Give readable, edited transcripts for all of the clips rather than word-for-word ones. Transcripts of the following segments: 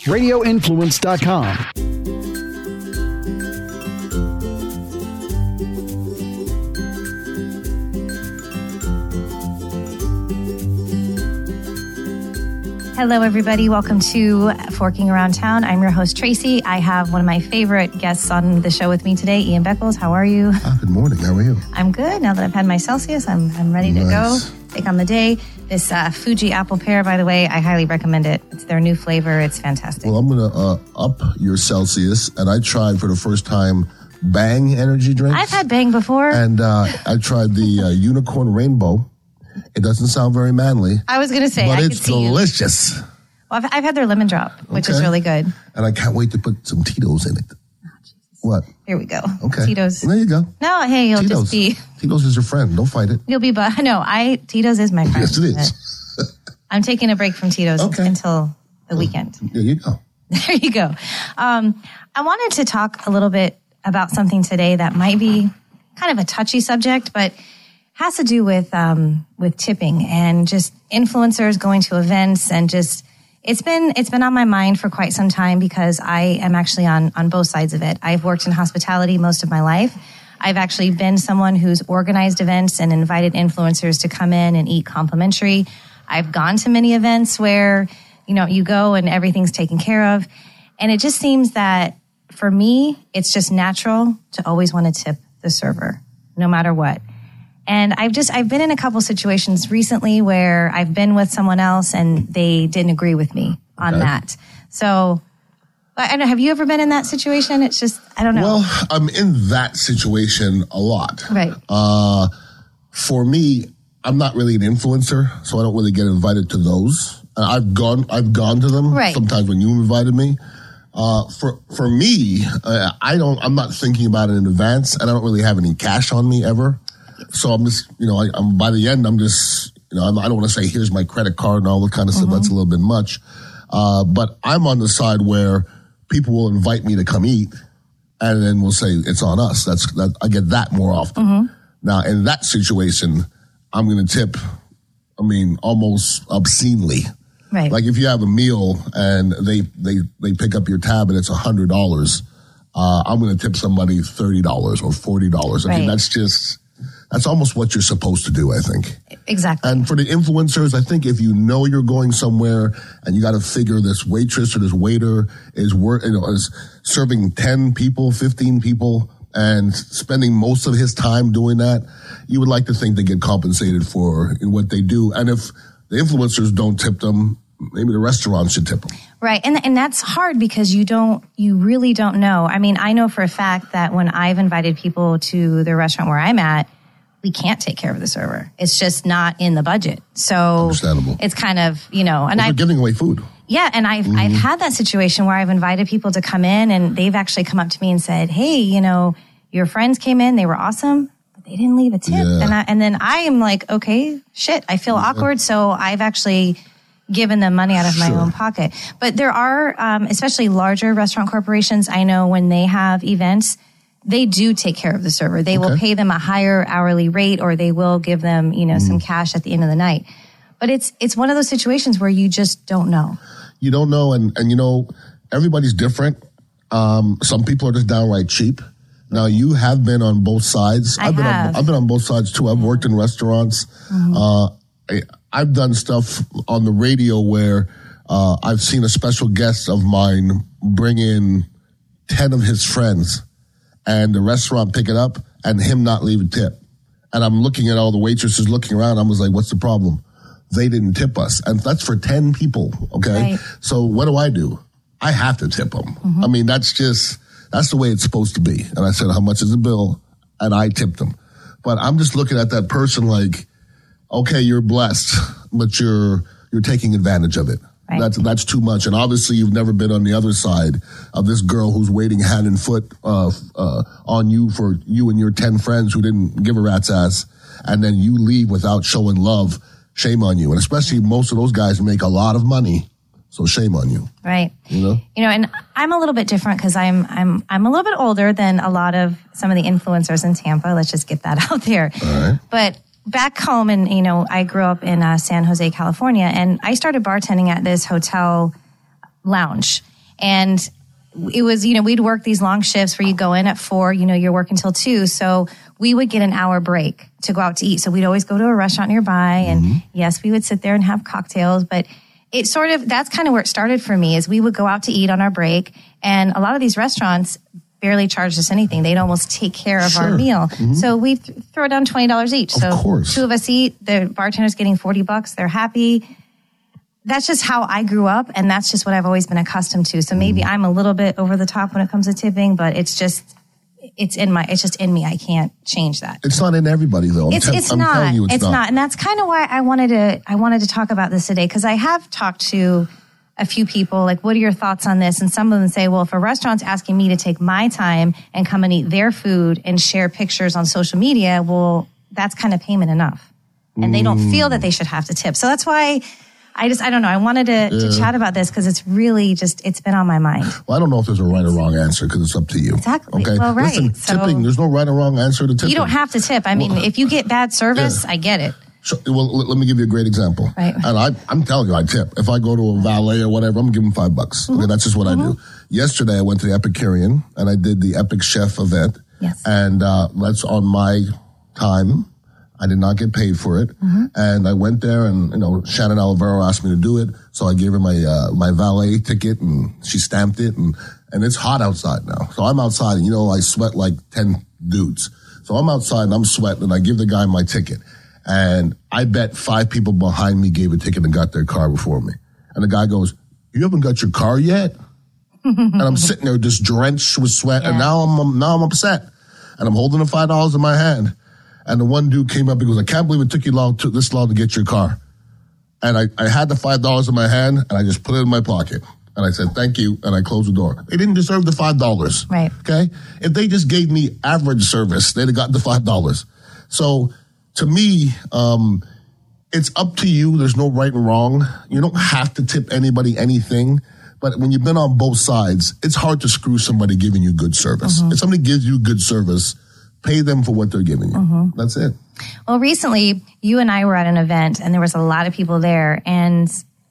radioinfluence.com. Hello, everybody. Welcome to Forking Around Town. I'm your host, Tracy. I have one of my favorite guests on the show with me today, Ian Beckles. How are you? Good morning. How are you? I'm good. Now that I've had my Celsius, I'm ready to go. Take on the day. This Fuji apple pear, by the way, I highly recommend it. It's their new flavor. It's fantastic. Well, I'm going to up your Celsius, and I tried for the first time Bang energy drinks. I've had Bang before. And I tried the Unicorn Rainbow. It doesn't sound very manly. I was going to say, but I it's could see delicious. You. Well, I've had their lemon drop, which is really good. And I can't wait to put some Tito's in it. What? Here we go. Okay. Tito's. There you go. No, hey, you'll Tito's. just be. Tito's is your friend. Don't fight it. You'll be, Tito's is my friend. Yes, it is. I'm taking a break from Tito's until the weekend. There you go. There you go. I wanted to talk a little bit about something today that might be kind of a touchy subject, but has to do with tipping and just influencers going to events, and just it's been on my mind for quite some time because I am actually on both sides of it. I've worked in hospitality most of my life. I've actually been someone who's organized events and invited influencers to come in and eat complimentary. I've gone to many events where, you go and everything's taken care of. And it just seems that for me, it's just natural to always want to tip the server, no matter what. And I've been in a couple situations recently where I've been with someone else and they didn't agree with me on that. So I don't know, have you ever been in that situation? It's just, I don't know. Well, I'm in that situation a lot. Right. For me, I'm not really an influencer, so I don't really get invited to those. I've gone to them sometimes when you invited me. For me, I'm not thinking about it in advance, and I don't really have any cash on me ever. So I'm just, I'm by the end, I'm just, I don't want to say, here's my credit card and all that kind of stuff. That's a little bit much. But I'm on the side where people will invite me to come eat, and then we'll say it's on us. I get that more often. Now, in that situation, I'm going to tip, almost obscenely. Right. Like if you have a meal and they pick up your tab and it's $100, I'm going to tip somebody $30 or $40. I mean, that's almost what you're supposed to do, I think. Exactly. And for the influencers, I think if you know you're going somewhere and you got to figure this waitress or this waiter is serving 10 people, 15 people, and spending most of his time doing that, you would like to think they get compensated for what they do. And if the influencers don't tip them, maybe the restaurant should tip them. Right. And that's hard because you really don't know. I know for a fact that when I've invited people to the restaurant where I'm at, we can't take care of the server. It's just not in the budget. So understandable. It's kind of, and they're giving away food. Yeah. And I've had that situation where I've invited people to come in and they've actually come up to me and said, hey, your friends came in, they were awesome, but they didn't leave a tip. Yeah. And then I am like, okay, shit, I feel awkward. So I've actually given them money out of my own pocket. But there are, especially larger restaurant corporations, I know when they have events, they do take care of the server. They will pay them a higher hourly rate, or they will give them, some cash at the end of the night. But it's one of those situations where you just don't know. You don't know, and everybody's different. Some people are just downright cheap. Now, you have been on both sides. I've been on both sides too. I've worked in restaurants. I've done stuff on the radio where I've seen a special guest of mine bring in 10 of his friends, and the restaurant pick it up and him not leave a tip. And I'm looking at all the waitresses looking around. I was like, what's the problem? They didn't tip us. And that's for 10 people, okay? Right. So what do? I have to tip them. That's the way it's supposed to be. And I said, how much is the bill? And I tipped them. But I'm just looking at that person like, okay, you're blessed, but you're taking advantage of it. Right. That's too much. And obviously you've never been on the other side of this girl who's waiting hand and foot on you for you and your 10 friends who didn't give a rat's ass, and then you leave without showing love. Shame on you. And especially most of those guys make a lot of money. So shame on you. Right. And I'm a little bit different because I'm a little bit older than a lot of some of the influencers in Tampa. Let's just get that out there. All right. But back home, and I grew up in San Jose, California, and I started bartending at this hotel lounge. And it was, we'd work these long shifts where you go in at 4, you're working till 2. So we would get an hour break to go out to eat. So we'd always go to a restaurant nearby. And yes, we would sit there and have cocktails, but that's kind of where it started for me is we would go out to eat on our break. And a lot of these restaurants barely charged us anything. They'd almost take care of our meal. So we throw down $20 each. So 2 of us eat, the bartender's getting $40. They're happy. That's just how I grew up, and that's just what I've always been accustomed to. So maybe I'm a little bit over the top when it comes to tipping, but it's just in me. I can't change that. It's not in everybody though. It's not. And that's kind of why I wanted to talk about this today, because I have talked to a few people, like, what are your thoughts on this? And some of them say, well, if a restaurant's asking me to take my time and come and eat their food and share pictures on social media, well, that's kind of payment enough. And they don't feel that they should have to tip. So that's why I don't know. I wanted to chat about this because it's really it's been on my mind. Well, I don't know if there's a right or wrong answer because it's up to you. Exactly. Okay. Well, right. Listen, tipping, there's no right or wrong answer to tipping. You don't have to tip. I mean, if you get bad service, I get it. So, well, let me give you a great example. Right. And I'm telling you, I tip. If I go to a valet or whatever, I'm going to give them $5. Okay, that's just what I do. Yesterday, I went to the Epicurean and I did the Epic Chef event. Yes. And that's on my time. I did not get paid for it. And I went there and, Shannon Alvaro asked me to do it. So I gave her my valet ticket and she stamped it and it's hot outside now. So I'm outside and, I sweat like 10 dudes. So I'm outside and I'm sweating and I give the guy my ticket. And I bet 5 people behind me gave a ticket and got their car before me. And the guy goes, "You haven't got your car yet?" And I'm sitting there just drenched with sweat. Yeah. And now I'm upset. And I'm holding the $5 in my hand. And the one dude came up and goes, "I can't believe it took you this long to get your car." And I had the $5 in my hand and I just put it in my pocket. And I said, "Thank you." And I closed the door. They didn't deserve the $5. Right. Okay. If they just gave me average service, they'd have gotten the $5. So to me, it's up to you. There's no right and wrong. You don't have to tip anybody anything. But when you've been on both sides, it's hard to screw somebody giving you good service. If somebody gives you good service, pay them for what they're giving you. That's it. Well, recently, you and I were at an event, and there was a lot of people there. And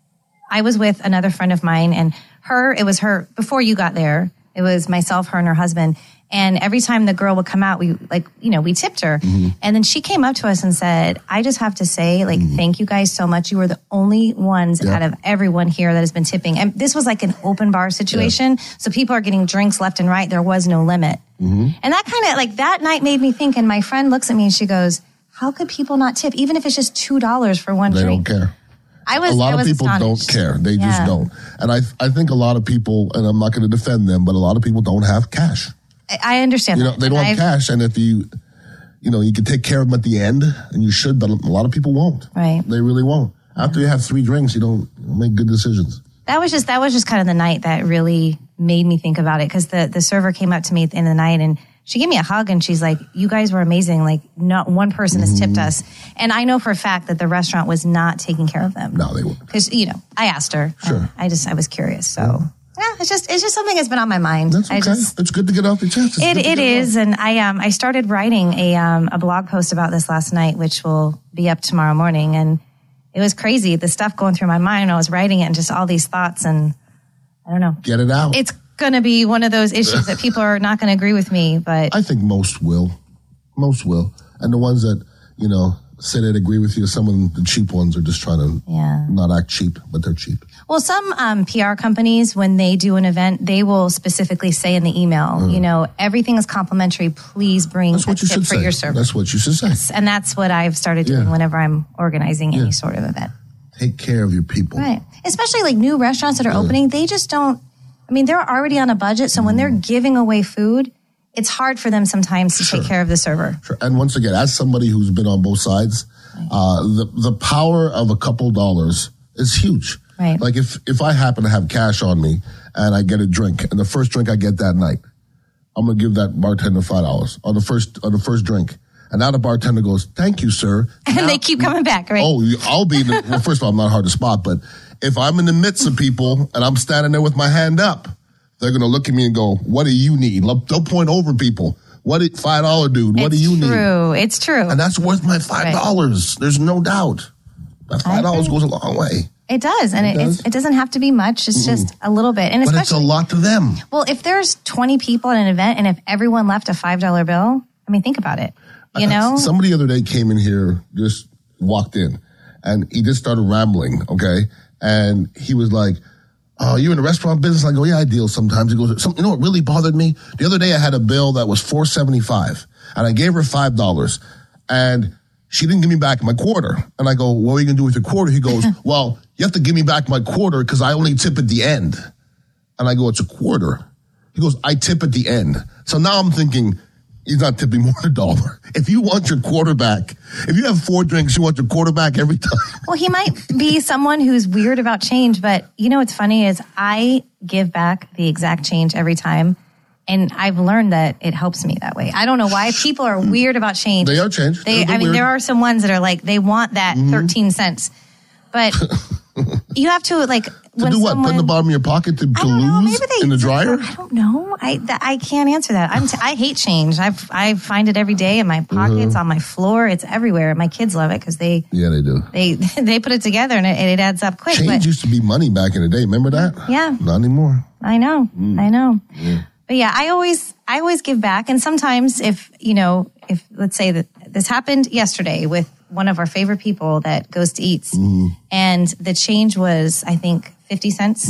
I was with another friend of mine, and it was her, before you got there, it was myself, her, and her husband. And every time the girl would come out, we tipped her. And then she came up to us and said, "I just have to say, thank you guys so much. You were the only ones out of everyone here that has been tipping." And this was like an open bar situation. So people are getting drinks left and right. There was no limit. And that kind of that night made me think. And my friend looks at me and she goes, "How could people not tip? Even if it's just $2 for one drink." They don't care. A lot of people don't care. They just don't. And I think a lot of people, and I'm not going to defend them, but a lot of people don't have cash. I understand that. They don't have cash, and if you can take care of them at the end, and you should, but a lot of people won't. Right. They really won't. After you have 3 drinks, you don't make good decisions. That was just kind of the night that really made me think about it, because the server came up to me at the end of the night and she gave me a hug and she's like, "You guys were amazing. Like, not one person has tipped us." And I know for a fact that the restaurant was not taking care of them. No, they weren't. Because, I asked her. Sure. I was curious. So it's just something that's been on my mind. That's okay. It's good to get off your chest. It is. And I started writing a blog post about this last night, which will be up tomorrow morning. And it was crazy. The stuff going through my mind. I was writing it and just all these thoughts, and I don't know. Get it out. It's going to be one of those issues that people are not going to agree with me, but I think most will. Most will. And the ones that, say they'd agree with you, some of the cheap ones are just trying to not act cheap, but they're cheap. Well, some PR companies, when they do an event, they will specifically say in the email, everything is complimentary. Please bring a tip for your service. That's what you should say. Yes, and that's what I've started doing whenever I'm organizing any sort of event. Take care of your people. Right. Especially like new restaurants that are opening, they just don't, they're already on a budget. So when they're giving away food, it's hard for them sometimes to take care of the server. Sure. And once again, as somebody who's been on both sides, the power of a couple dollars is huge. Right. Like if I happen to have cash on me and I get a drink, and the first drink I get that night, I'm going to give that bartender $5 on the first drink. And now the bartender goes, "Thank you, sir." And they keep coming back, right? Oh, I'll be well, first of all, I'm not hard to spot, but if I'm in the midst of people and I'm standing there with my hand up, they're going to look at me and go, "What do you need?" They'll point over people. $5 dude, what do you need? It's true. And that's worth my $5. Right. There's no doubt. That $5 goes a long way. It does. And it doesn't have to be much. It's just a little bit. And but it's a lot to them. Well, if there's 20 people at an event and if everyone left a $5 bill, I mean, think about it. You know? Somebody the other day came in here, just walked in, and he just started rambling, okay? And he was like, "Oh, you in the restaurant business?" I go, "Yeah, I deal sometimes." He goes, "You know what really bothered me? The other day I had a bill that was $4.75, and I gave her $5, and she didn't give me back my quarter." And I go, "What are you going to do with your quarter?" He goes, "Well, you have to give me back my quarter because I only tip at the end." And I go, "It's a quarter." He goes, "I tip at the end." So now I'm thinking, he's not tipping more than $1. If you want your quarter back, if you have 4 drinks, you want your quarter back every time. Well, he might be someone who's weird about change, but you know what's funny is I give back the exact change every time. And I've learned that it helps me that way. I don't know why people are weird about change. They are changed. There are some ones that are like, they want that 13 cents. But you have to like... To do what? Put in the bottom of your pocket to lose in the dryer? I don't know. I can't answer that. I hate change. I find it every day in my pockets, on my floor. It's everywhere. My kids love it because they do. They put it together and it adds up quick. Change used to be money back in the day. Remember that? Yeah. Not anymore. I know. Yeah. But yeah, I always give back. And sometimes if let's say that this happened yesterday with one of our favorite people that goes to Eats, and the change was, I think, 50 cents.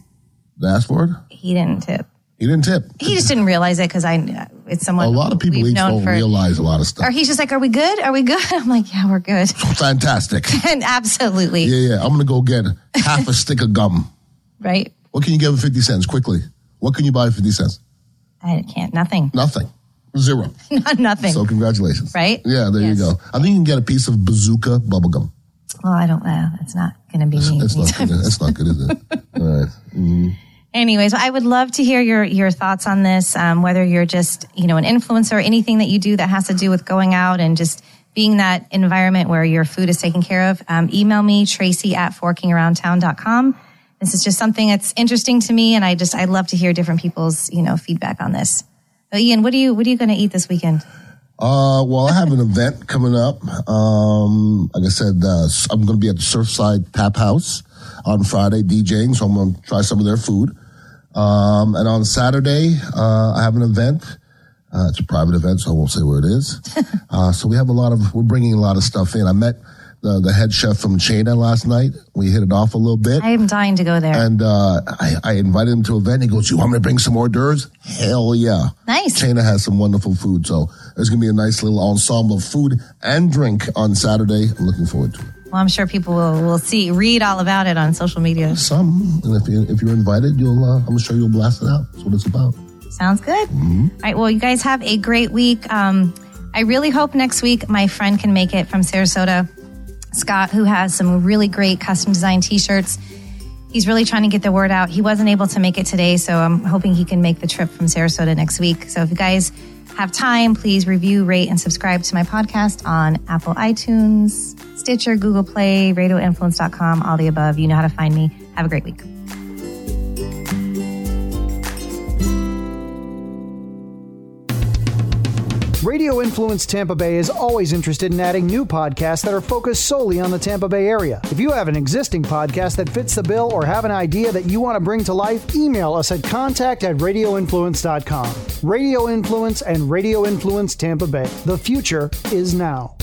The ask for it? He didn't tip. He didn't tip. He just didn't realize it because it's someone. A lot of people don't realize a lot of stuff. Or he's just like, "Are we good? Are we good?" I'm like, "Yeah, we're good." Fantastic. And absolutely. Yeah. I'm going to go get half a stick of gum. Right. What can you get for 50 cents? Quickly. What can you buy for 50 cents? I can't. Nothing. Zero. Nothing. So congratulations. Right? Yeah, there you go. I think you can get a piece of Bazooka bubblegum. Well, I don't. It's not going to be me. It's not good, is it? All right. Mm-hmm. Anyways, I would love to hear your thoughts on this, whether you're just, an influencer, anything that you do that has to do with going out and just being that environment where your food is taken care of. Email me, Tracy@forkingaroundtown.com. This is just something that's interesting to me, and I'd love to hear different people's, feedback on this. So Ian, what are you going to eat this weekend? Well, I have an event coming up. Like I said, I'm going to be at the Surfside Tap House on Friday DJing, so I'm going to try some of their food. And on Saturday, I have an event. It's a private event, so I won't say where it is. So we're bringing a lot of stuff in. I met the head chef from China last night. We hit it off a little bit. I am dying to go there. And I invited him to an event. He goes, "You want me to bring some hors d'oeuvres?" Hell yeah. Nice. China has some wonderful food. So there's going to be a nice little ensemble of food and drink on Saturday. I'm looking forward to it. Well, I'm sure people will read all about it on social media. Some. And if you're invited, I'm sure you'll blast it out. That's what it's about. Sounds good. Mm-hmm. All right. Well, you guys have a great week. I really hope next week my friend can make it from Sarasota, Scott, who has some really great custom designed t-shirts. He's really trying to get the word out. He wasn't able to make it today, so I'm hoping he can make the trip from Sarasota next week. So if you guys have time, please review, rate, and subscribe to my podcast on Apple iTunes, Stitcher, Google Play, radioinfluence.com, all the above. You know how to find me. Have a great week. Radio Influence Tampa Bay is always interested in adding new podcasts that are focused solely on the Tampa Bay area. If you have an existing podcast that fits the bill or have an idea that you want to bring to life, email us at contact@radioinfluence.com. Radio Influence and Radio Influence Tampa Bay. The future is now.